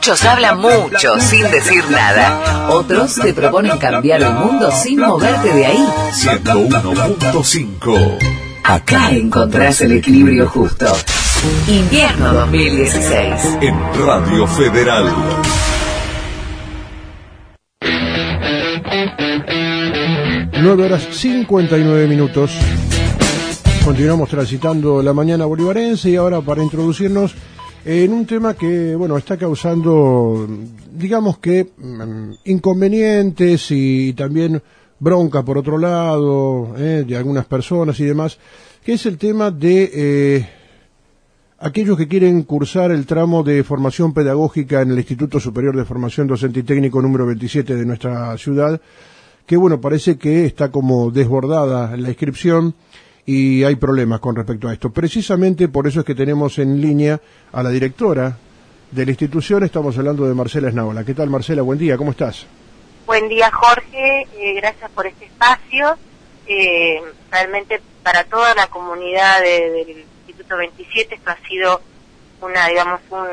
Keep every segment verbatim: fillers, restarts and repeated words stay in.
Muchos hablan mucho sin decir nada. Otros te proponen cambiar el mundo sin moverte de ahí. ciento uno punto cinco. Acá encontrás el equilibrio justo. Invierno dos mil dieciséis. En Radio Federal. nueve horas cincuenta y nueve minutos. Continuamos transitando la mañana bolivarense y ahora para introducirnos en un tema que, bueno, está causando, digamos que, inconvenientes y también bronca por otro lado, eh, de algunas personas y demás, que es el tema de eh, aquellos que quieren cursar el tramo de formación pedagógica en el Instituto Superior de Formación Docente y Técnico número veintisiete de nuestra ciudad, que, bueno, parece que está como desbordada la inscripción y hay problemas con respecto a esto. Precisamente por eso es que tenemos en línea a la directora de la institución. Estamos hablando de Marcela Esnaola. ¿Qué tal, Marcela? Buen día, ¿cómo estás? Buen día, Jorge. Eh, gracias por este espacio. Eh, realmente para toda la comunidad de, del Instituto veintisiete esto ha sido una, digamos, un,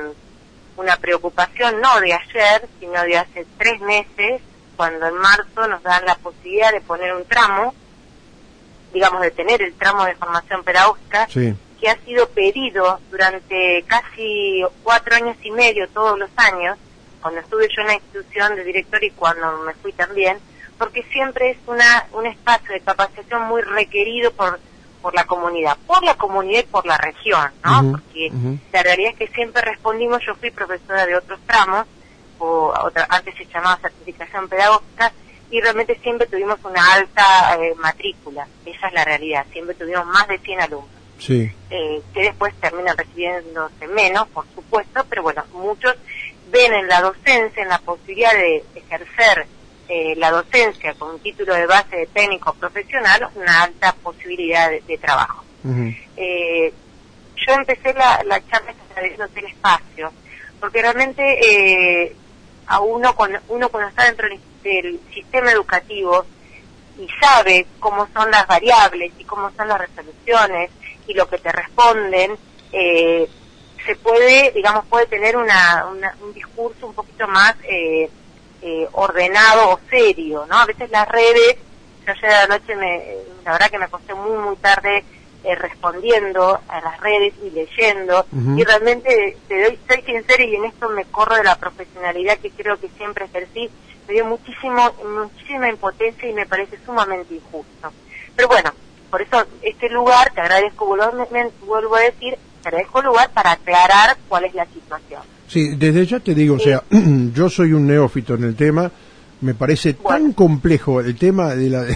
una preocupación, no de ayer, sino de hace tres meses, cuando en marzo nos dan la posibilidad de poner un tramo, digamos, de tener el tramo de formación pedagógica, sí, que ha sido pedido durante casi cuatro años y medio, todos los años, cuando estuve yo en la institución de director y cuando me fui también, porque siempre es una un espacio de capacitación muy requerido por por la comunidad, por la comunidad y por la región, ¿no? Uh-huh, porque uh-huh. La realidad es que siempre respondimos, yo fui profesora de otros tramos, o otra, antes se llamaba certificación pedagógica, y realmente siempre tuvimos una alta eh, matrícula, esa es la realidad, siempre tuvimos más de cien alumnos, sí. eh, que después terminan recibiéndose menos, por supuesto, pero bueno, muchos ven en la docencia, en la posibilidad de ejercer eh, la docencia con un título de base de técnico profesional, una alta posibilidad de, de trabajo. Uh-huh. Eh, yo empecé la, la charla agradeciéndote el espacio, porque realmente eh, a uno cuando, uno cuando está dentro del del sistema educativo y sabe cómo son las variables y cómo son las resoluciones y lo que te responden, eh, se puede, digamos, puede tener una, una un discurso un poquito más eh, eh, ordenado o serio, ¿no? A veces las redes, yo ayer a la noche, me, la verdad que me acosté muy, muy tarde eh, respondiendo a las redes y leyendo, uh-huh. y realmente te doy, soy sincera y en esto me corro de la profesionalidad que creo que siempre ejercí. Me dio muchísimo, muchísima impotencia y me parece sumamente injusto. Pero bueno, por eso este lugar, te agradezco, vuelvo a decir, te agradezco el lugar para aclarar cuál es la situación. Sí, desde ya te digo, sí. O sea, yo soy un neófito en el tema, me parece bueno. tan complejo el tema de la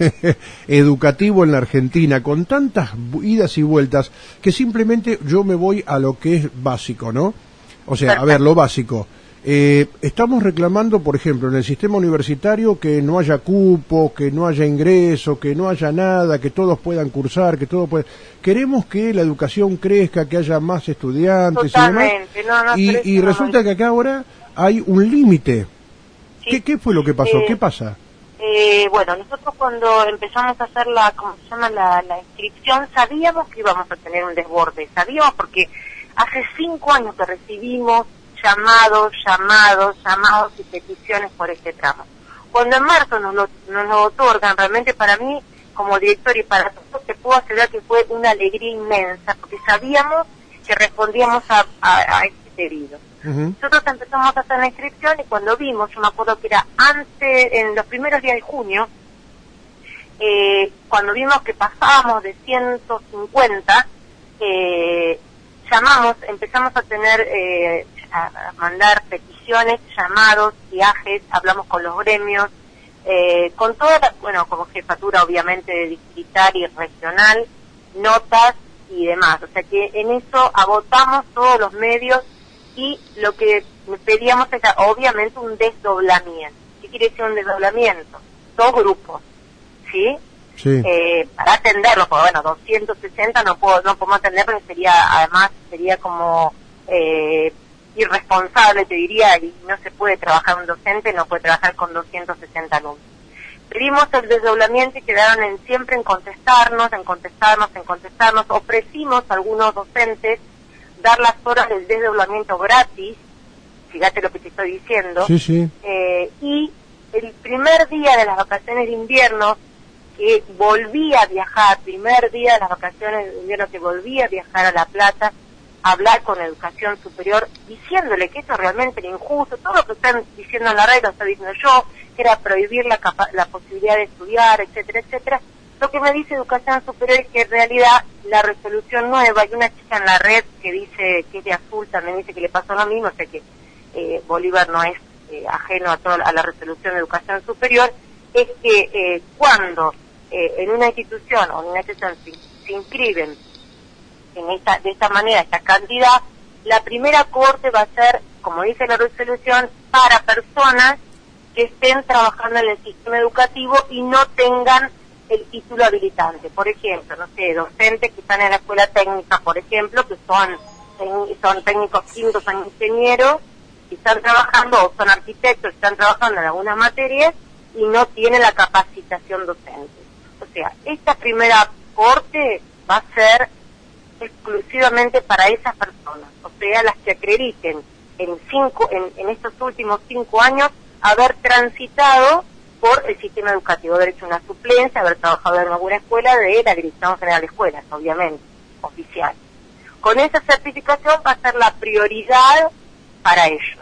educativo en la Argentina, con tantas idas y vueltas, que simplemente yo me voy a lo que es básico, ¿no? O sea, Perfecto. a ver, lo básico. Eh, estamos reclamando, por ejemplo, en el sistema universitario que no haya cupo, que no haya ingreso, que no haya nada, que todos puedan cursar, que todos puedan... Queremos que la educación crezca, que haya más estudiantes Totalmente. y demás. No, no, y, y no, resulta no. que acá ahora hay un límite. Sí. ¿Qué, ¿Qué fue lo que pasó? Eh, ¿Qué pasa? Eh, bueno, nosotros cuando empezamos a hacer la, ¿cómo se llama? La, la inscripción, sabíamos que íbamos a tener un desborde. Sabíamos porque hace cinco años que recibimos llamados, llamados, llamados y peticiones por este tramo. Cuando en marzo nos lo, nos lo otorgan, realmente para mí, como director y para todos, te puedo asegurar que fue una alegría inmensa, porque sabíamos que respondíamos a, a, a este pedido. Uh-huh. Nosotros empezamos a hacer la inscripción y cuando vimos, yo me acuerdo que era antes, en los primeros días de junio, eh, cuando vimos que pasábamos de ciento cincuenta, eh, llamamos, empezamos a tener... Eh, a mandar peticiones, llamados, viajes, hablamos con los gremios, eh, con toda la, bueno, como jefatura obviamente de distrital y regional, notas y demás. O sea que en eso agotamos todos los medios y lo que pedíamos era obviamente un desdoblamiento. ¿Qué quiere decir un desdoblamiento? Dos grupos, ¿sí? Sí. Eh, para atenderlo, porque bueno, doscientos sesenta no puedo, no podemos atender porque sería, además, sería como... Eh, irresponsable, te diría, y no se puede trabajar un docente, no puede trabajar con doscientos sesenta alumnos. Pedimos el desdoblamiento y quedaron en, siempre en contestarnos, en contestarnos, en contestarnos. Ofrecimos a algunos docentes dar las horas del desdoblamiento gratis, fíjate lo que te estoy diciendo, Sí, sí. eh, y el primer día de las vacaciones de invierno, que volví a viajar, primer día de las vacaciones de invierno que volví a viajar a La Plata, a hablar con Educación Superior, diciéndole que esto realmente era injusto, todo lo que están diciendo en la red lo estoy diciendo yo, que era prohibir la, capa la posibilidad de estudiar, etcétera, etcétera. Lo que me dice Educación Superior es que en realidad la resolución nueva, y una chica en la red que dice que es de azul también dice que le pasó lo mismo, o sea que eh, Bolívar no es eh, ajeno a toda a la resolución de Educación Superior, es que eh, cuando eh, en una institución o en una institución se, se inscriben en esta, de esta manera esta cantidad, la primera corte va a ser, como dice la resolución, para personas que estén trabajando en el sistema educativo y no tengan el título habilitante. Por ejemplo, no sé, docentes que están en la escuela técnica, por ejemplo, que son son técnicos químicos, son ingenieros, que están trabajando, o son arquitectos, que están trabajando en algunas materias y no tienen la capacitación docente. O sea, esta primera corte va a ser exclusivamente para esas personas, o sea, las que acrediten en cinco, en, en estos últimos cinco años haber transitado por el sistema educativo, haber hecho una suplencia, haber trabajado en alguna escuela de la Dirección General de Escuelas, obviamente, oficial. Con esa certificación va a ser la prioridad para ellos.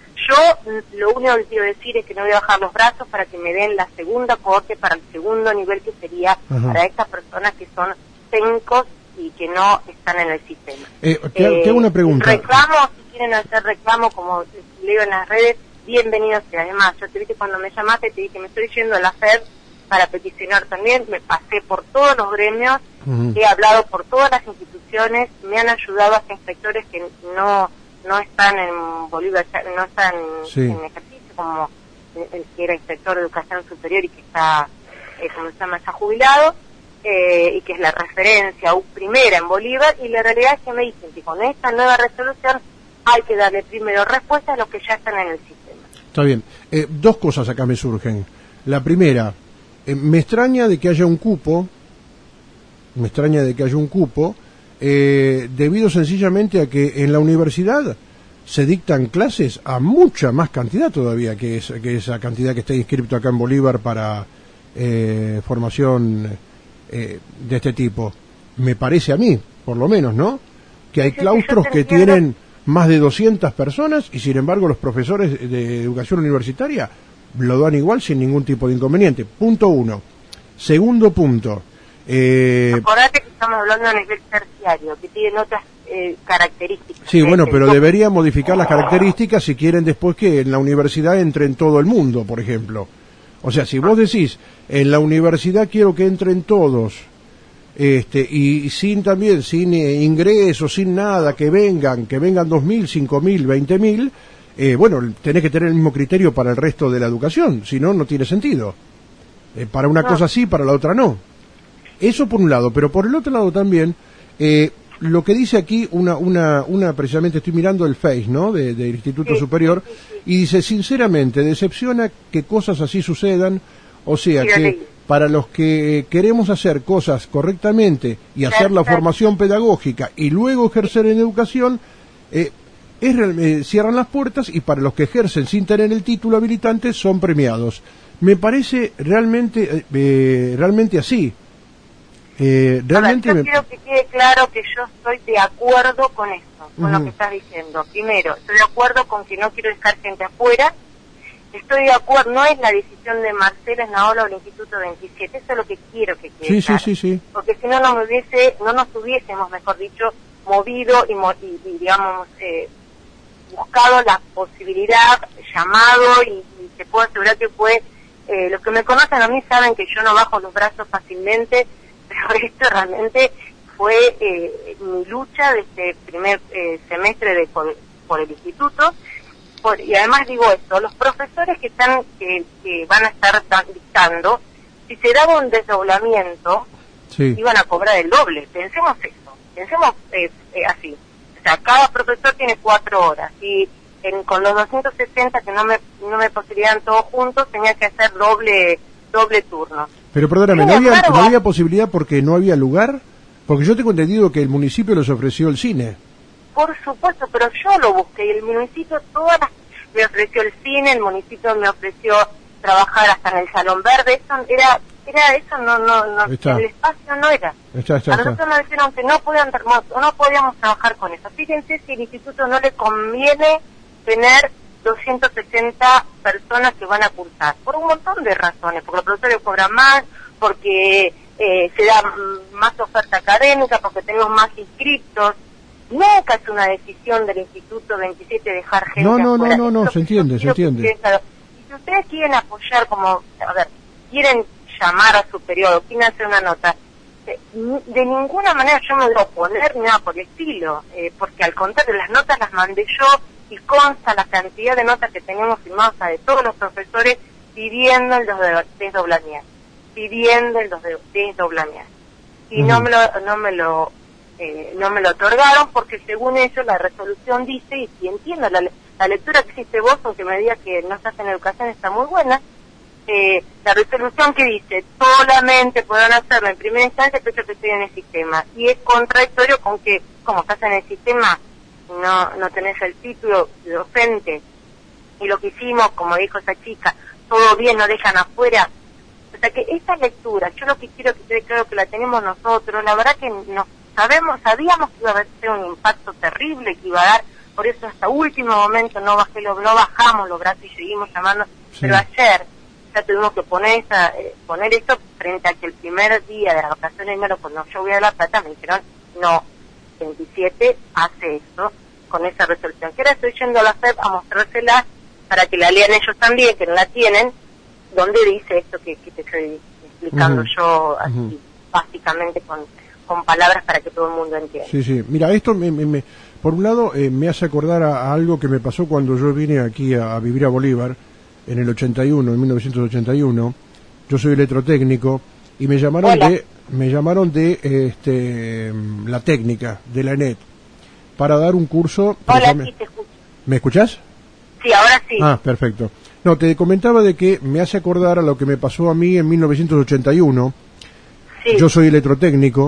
Yo lo único que quiero decir es que no voy a bajar los brazos para que me den la segunda corte para el segundo nivel, que sería Ajá. para estas personas que son técnicos y que no están en el sistema. Eh, te, te hago una pregunta. Reclamo, si quieren hacer reclamo, como leo en las redes, bienvenidos sea. Además, yo te dije cuando me llamaste, te dije, me estoy yendo a la F E D para peticionar también, me pasé por todos los gremios, uh-huh. he hablado por todas las instituciones, me han ayudado hasta inspectores que no no están en Bolívar, no están sí. en ejercicio, como el que era inspector de Educación Superior y que está, eh, como se llama, está jubilado, eh, y que es la referencia primera en Bolívar, y la realidad es que me dicen que con esta nueva resolución hay que darle primero respuesta a los que ya están en el sistema. Está bien. Eh, dos cosas acá me surgen. La primera, eh, me extraña de que haya un cupo, me extraña de que haya un cupo, eh, debido sencillamente a que en la universidad se dictan clases a mucha más cantidad todavía que, es, que esa cantidad que está inscrito acá en Bolívar para eh, formación eh, de este tipo. Me parece a mí, por lo menos, ¿no? Que hay claustros que tienen más de doscientas personas y sin embargo los profesores de educación universitaria lo dan igual sin ningún tipo de inconveniente. Punto uno. Segundo punto. Eh, Acordate que estamos hablando a nivel terciario, que tienen otras eh, características. Sí, bueno, pero debería modificar las características si quieren después que en la universidad entre en todo el mundo, por ejemplo. O sea, si vos decís, en la universidad quiero que entren todos, este y sin también, sin eh, ingresos, sin nada, que vengan, que vengan dos mil, cinco mil, veinte mil, eh, bueno, tenés que tener el mismo criterio para el resto de la educación, si no, no tiene sentido. Eh, para una no. cosa sí, para la otra no. Eso por un lado, pero por el otro lado también, eh, lo que dice aquí, una, una, una precisamente estoy mirando el Face, ¿no?, de, del Instituto sí, Superior, sí, sí, sí. y dice, sinceramente, decepciona que cosas así sucedan, o sea, sí, que para los que queremos hacer cosas correctamente y hacer la formación pedagógica y luego ejercer en educación, eh, es, eh, cierran las puertas, y para los que ejercen sin tener el título habilitante son premiados. Me parece realmente, eh, realmente así. Eh, realmente a ver, yo me... quiero que quede claro que yo estoy de acuerdo con esto, con uh-huh. lo que estás diciendo. Primero, estoy de acuerdo con que no quiero dejar gente afuera. Estoy de acuerdo, no es la decisión de Marcela Esnaola o el Instituto veintisiete, eso es lo que quiero que quede sí, claro. Sí, sí, sí. Porque si no, no, me hubiese, no nos hubiésemos, mejor dicho, movido y, y, y digamos, eh, buscado la posibilidad, llamado, y, y te puedo asegurar que fue, eh, los que me conocen a mí saben que yo no bajo los brazos fácilmente, pero esto realmente fue eh, mi lucha de este primer eh, semestre de por, por el instituto. Por, y además digo esto, los profesores que están que, que van a estar dictando, si se daba un desdoblamiento, sí. iban a cobrar el doble. Pensemos eso, pensemos eh, eh, así. O sea, cada profesor tiene cuatro horas y en, con los doscientos sesenta que no me no me posibilitaban todos juntos, tenía que hacer doble doble turno. Pero perdóname, ¿no había, ¿no había posibilidad porque no había lugar? Porque yo tengo entendido que el municipio les ofreció el cine. Por supuesto, pero yo lo busqué y el municipio, todas las, me ofreció el cine, el municipio me ofreció trabajar hasta en el Salón Verde, eso era, era eso, no, no, no, el espacio no era. Está, está, a nosotros está. nos dijeron que no podían, no podíamos trabajar con eso. Fíjense si al instituto no le conviene tener doscientas sesenta personas que van a cursar, por un montón de razones, porque los profesores cobran más, porque eh, se da más oferta académica, porque tenemos más inscriptos. Nunca es una decisión del Instituto veintisiete dejar gente No, no, afuera. no, no, no, se entiende, se entiende. Y si ustedes quieren apoyar, como, a ver, quieren llamar a su periodo, quieren hacer una nota, de, de ninguna manera yo me voy a oponer ni nada por el estilo, eh, porque al contrario, las notas las mandé yo y consta la cantidad de notas que teníamos firmadas, o sea, de todos los profesores pidiendo el desdoblamiento, pidiendo el desdoblamiento. Y uh-huh. no me lo, no me lo Eh, no me lo otorgaron porque según ellos la resolución dice, y si entiendo la, la lectura que hiciste vos, aunque me digas que no estás en educación, está muy buena, eh, la resolución que dice solamente podrán hacerlo en primera instancia pero que estoy en el sistema, y es contradictorio con que como estás en el sistema no, no tenés el título de docente, y lo que hicimos, como dijo esa chica, todo bien, no dejan afuera. O sea que esta lectura, yo lo que quiero que quede claro que la tenemos nosotros, la verdad que nos sabemos, sabíamos que iba a ser un impacto terrible que iba a dar, por eso hasta último momento no bajé lo, no bajamos los brazos y seguimos llamando, sí. Pero ayer ya tuvimos que poner esa, eh, poner esto frente a que el primer día de la vacación de enero, cuando yo voy a La Plata, me dijeron, no, veintisiete hace esto, con esa resolución, que ahora estoy yendo a la F E P a mostrársela para que la lean ellos también, que no la tienen, donde dice esto que, que te estoy explicando uh-huh. yo así, uh-huh. básicamente con con palabras para que todo el mundo entienda. Sí, sí. Mira, esto me, me, me, por un lado eh, me hace acordar a, a algo que me pasó cuando yo vine aquí a, a vivir a Bolívar en el ochenta y uno, en mil novecientos ochenta y uno. Yo soy electrotécnico y me llamaron Hola. de me llamaron de este la técnica de la ENET para dar un curso. Hola, sí, te escucho. ¿Me escuchás? Sí, ahora sí. Ah, perfecto. No, te comentaba de que me hace acordar a lo que me pasó a mí en mil novecientos ochenta y uno. Sí. Yo soy electrotécnico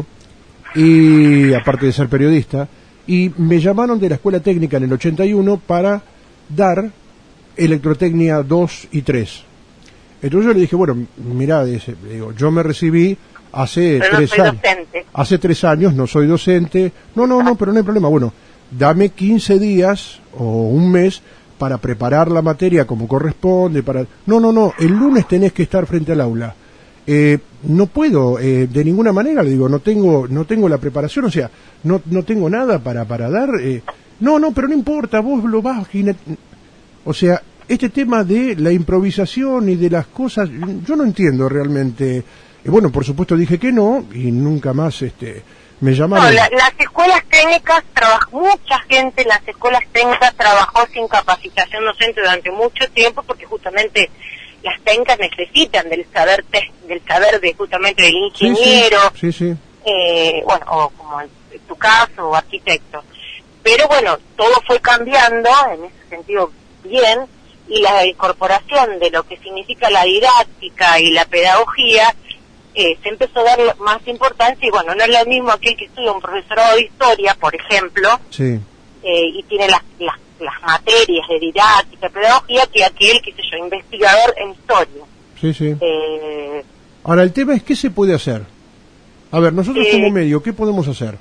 y aparte de ser periodista, y me llamaron de la escuela técnica en el ochenta y uno para dar electrotecnia dos y tres. Entonces yo le dije, bueno, mirá, dice, digo, yo me recibí hace pero tres no soy años. Docente. Hace tres años, no soy docente. No, no, no, pero no hay problema. Bueno, dame quince días o un mes para preparar la materia como corresponde. Para No, no, no, el lunes tenés que estar frente al aula. Eh, no puedo, eh, de ninguna manera, le digo, no tengo no tengo la preparación, o sea, no no tengo nada para para dar. Eh, no, no, pero no importa, vos lo vas. O sea, este tema de la improvisación y de las cosas, yo no entiendo realmente. Eh, bueno, por supuesto dije que no y nunca más este me llamaron. No, la, las escuelas técnicas, trabajó, mucha gente en las escuelas técnicas trabajó sin capacitación docente durante mucho tiempo porque justamente las técnicas necesitan del saber te, del saber de justamente del ingeniero, sí, sí, sí, sí. Eh, bueno, o como en tu caso, o arquitecto. Pero bueno, todo fue cambiando, en ese sentido bien, y la incorporación de lo que significa la didáctica y la pedagogía, eh, se empezó a dar más importancia, y bueno, no es lo mismo aquel que estudia un profesorado de historia, por ejemplo, sí. eh, y tiene las, las las materias de didáctica, pedagogía, que aquel, qué sé yo, investigador en historia. Sí, sí. Eh, Ahora, el tema es, ¿qué se puede hacer? A ver, nosotros eh, como medio, ¿qué podemos hacer?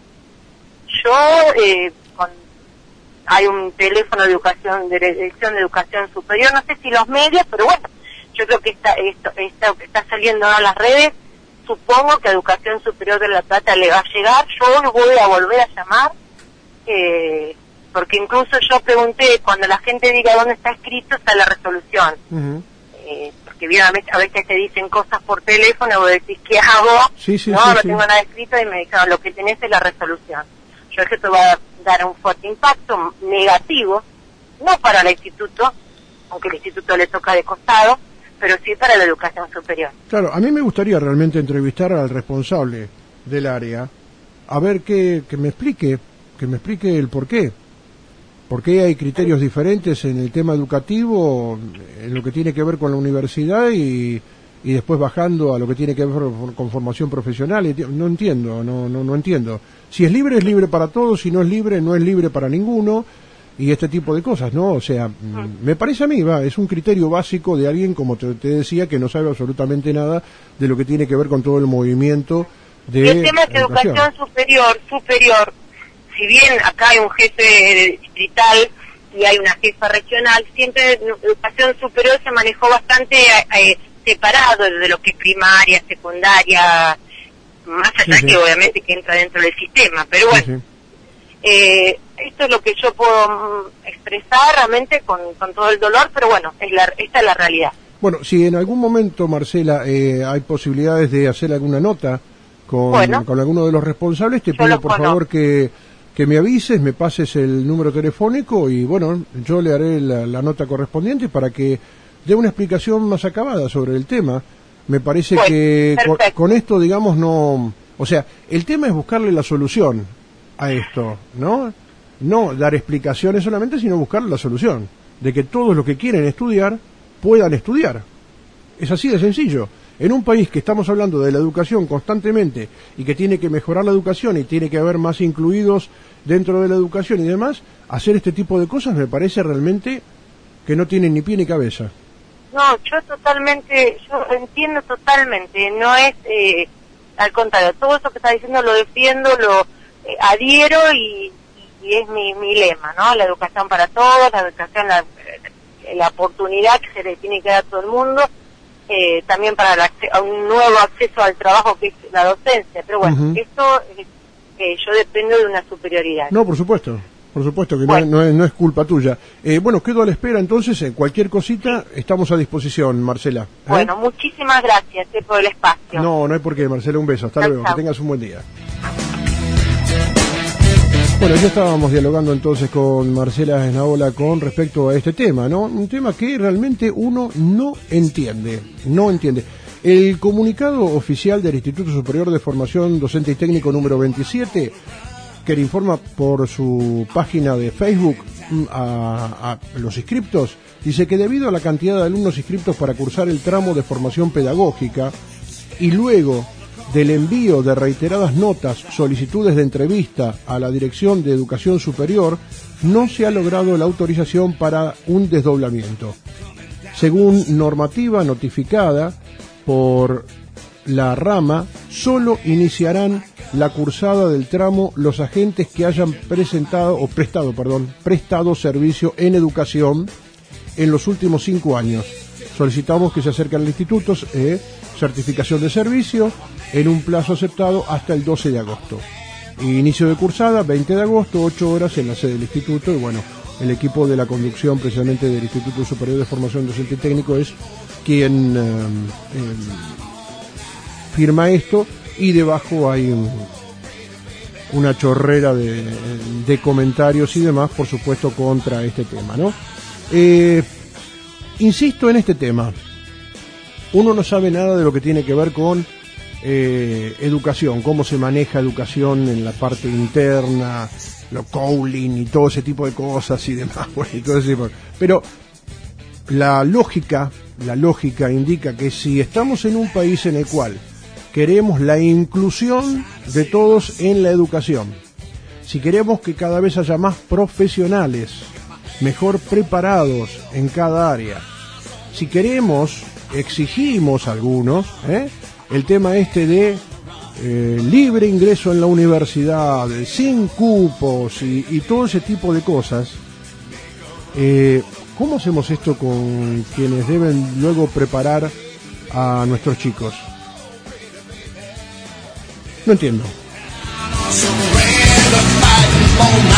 Yo, eh, con, hay un teléfono de educación, de dirección de educación superior, no sé si los medios, pero bueno, yo creo que esta, esto, esto que está saliendo a las redes, supongo que a Educación Superior de La Plata le va a llegar, yo voy a volver a llamar, eh, porque incluso yo pregunté, cuando la gente diga dónde está escrito, está la resolución. Uh-huh. Eh, porque a veces, a veces te dicen cosas por teléfono, vos decís, ¿qué hago? Sí, sí, no, sí, no sí. tengo nada escrito, y me dijeron, lo que tenés es la resolución. Yo es que te va a dar un fuerte impacto negativo, no para el instituto, aunque el instituto le toca de costado, pero sí para la educación superior. Claro, a mí me gustaría realmente entrevistar al responsable del área, a ver que, que me explique, que me explique el por qué. ¿Por qué hay criterios diferentes en el tema educativo, en lo que tiene que ver con la universidad y, y después bajando a lo que tiene que ver con formación profesional? No entiendo, no, no, no entiendo. Si es libre, es libre para todos, si no es libre, no es libre para ninguno. y este tipo de cosas, ¿no? O sea, mm. me parece a mí, va, es un criterio básico de alguien, como te, te decía, que no sabe absolutamente nada de lo que tiene que ver con todo el movimiento de y el tema es educación. educación superior, superior, si bien acá hay un jefe distrital y hay una jefa regional, siempre educación superior se manejó bastante eh, separado de lo que es primaria, secundaria, más allá sí, sí. que obviamente que entra dentro del sistema, pero bueno. Sí, sí. Eh, esto es lo que yo puedo expresar realmente con, con todo el dolor, pero bueno, es la, esta es la realidad. Bueno, si en algún momento, Marcela, eh, hay posibilidades de hacer alguna nota con, bueno, con alguno de los responsables, te pido por conozco. favor que, que me avises, me pases el número telefónico y bueno, yo le haré la, la nota correspondiente para que dé una explicación más acabada sobre el tema. Me parece bueno, que con, con esto, digamos, no... O sea, el tema es buscarle la solución a esto, ¿no? No dar explicaciones solamente, sino buscar la solución, de que todos los que quieren estudiar puedan estudiar. Es así de sencillo. En un país que estamos hablando de la educación constantemente y que tiene que mejorar la educación y tiene que haber más incluidos dentro de la educación y demás, hacer este tipo de cosas me parece realmente que no tienen ni pie ni cabeza. No, yo totalmente, yo entiendo totalmente, no es, eh, al contrario, todo eso que está diciendo lo defiendo, lo eh, adhiero y, y es mi, mi lema, ¿no? La educación para todos, la educación, la, la oportunidad que se le tiene que dar a todo el mundo, eh, también para la, un nuevo acceso al trabajo que es la docencia, pero bueno, uh-huh. esto eh, yo dependo de una superioridad. No, por supuesto. Por supuesto que bueno. no, no, es, no es culpa tuya. Eh, bueno, quedo a la espera entonces, en cualquier cosita estamos a disposición, Marcela. ¿eh? Bueno, muchísimas gracias eh, por el espacio. No, no hay por qué, Marcela, un beso. Hasta chau, luego, chau. Que tengas un buen día. Bueno, ya estábamos dialogando entonces con Marcela Esnaola con respecto a este tema, ¿no? Un tema que realmente uno no entiende, no entiende. El comunicado oficial del Instituto Superior de Formación Docente y Técnico número veintisiete, que le informa por su página de Facebook a, a los inscriptos, dice que debido a la cantidad de alumnos inscriptos para cursar el tramo de formación pedagógica y luego del envío de reiteradas notas, solicitudes de entrevista a la Dirección de Educación Superior, no se ha logrado la autorización para un desdoblamiento. Según normativa notificada por la rama, solo iniciarán la cursada del tramo los agentes que hayan presentado o prestado, perdón, prestado servicio en educación en los últimos cinco años. Solicitamos que se acerquen al instituto eh, certificación de servicio en un plazo aceptado hasta el doce de agosto. Inicio de cursada veinte de agosto, ocho horas en la sede del instituto y bueno, el equipo de la conducción precisamente del Instituto Superior de Formación Docente y Técnico es quien eh, eh, firma esto y debajo hay un, una chorrera de, de comentarios y demás, por supuesto, contra este tema, ¿no? Eh, insisto en este tema. Uno no sabe nada de lo que tiene que ver con eh, educación, cómo se maneja educación en la parte interna, lo cowling y todo ese tipo de cosas y demás, bueno, y todo ese tipo. Pero la lógica, la lógica indica que si estamos en un país en el cual queremos la inclusión de todos en la educación, si queremos que cada vez haya más profesionales, mejor preparados en cada área, si queremos, exigimos algunos, ¿eh? el tema este de eh, libre ingreso en la universidad, sin cupos y, y todo ese tipo de cosas, eh, ¿cómo hacemos esto con quienes deben luego preparar a nuestros chicos? No entiendo.